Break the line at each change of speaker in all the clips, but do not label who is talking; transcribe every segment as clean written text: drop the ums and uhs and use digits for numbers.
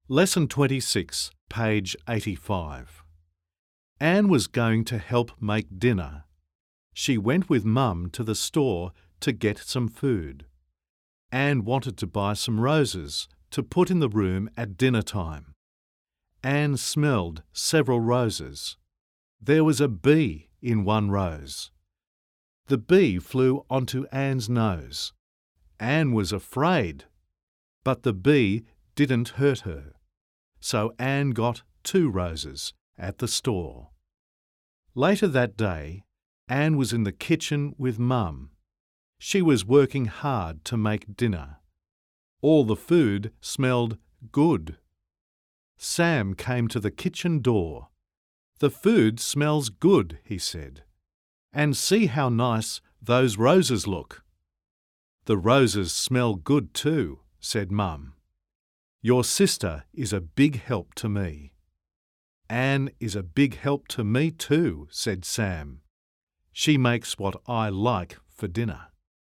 Lesson 26, page 85. Anne was going to help make dinner. She went with Mum to the store to get some food. Anne wanted to buy some roses to put in the room at dinner time. Anne smelled several roses. There was a bee in one rose. The bee flew onto Anne's nose. Anne was afraid, but the bee didn't hurt her. So Anne got 2 roses at the store. Later that day, Anne was in the kitchen with Mum. She was working hard to make dinner. All the food smelled good. Sam came to the kitchen door. "The food smells good," he said. "And see how nice those roses look." "The roses smell good too," said Mum. "Your sister is a big help to me." "Anne is a big help to me too," said Sam. "She makes what I like for dinner."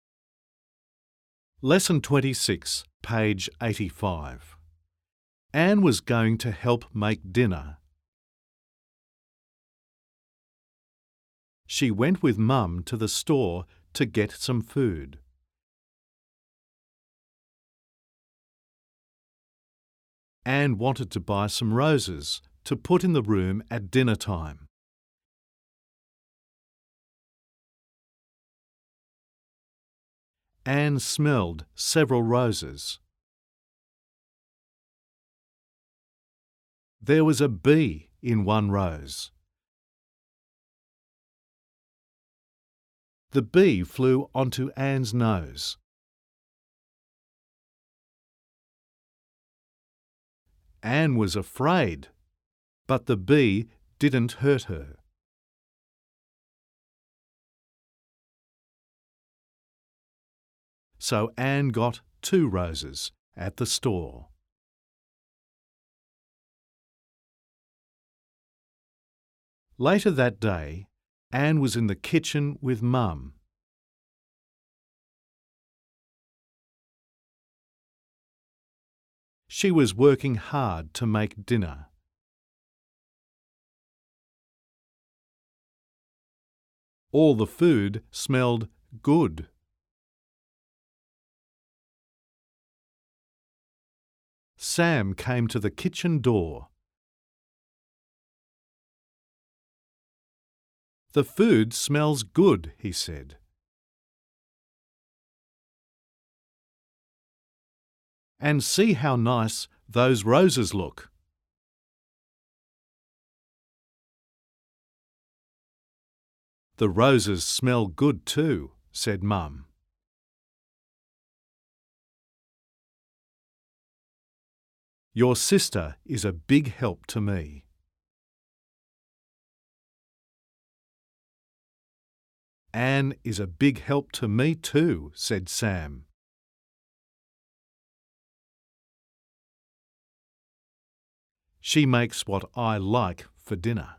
Lesson 26, page 85. Anne was going to help make dinner. She went with Mum to the store to get some food. Anne wanted to buy some roses to put in the room at dinner time. Anne smelled several roses. There was a bee in one rose. The bee flew onto Anne's nose. Anne was afraid, but the bee didn't hurt her. So Anne got 2 roses at the store. Later that day, Anne was in the kitchen with Mum. She was working hard to make dinner. All the food smelled good. Sam came to the kitchen door. "The food smells good," he said. "And see how nice those roses look." "The roses smell good too," said Mum. "Your sister is a big help to me." "Anne is a big help to me too," said Sam. "She makes what I like for dinner."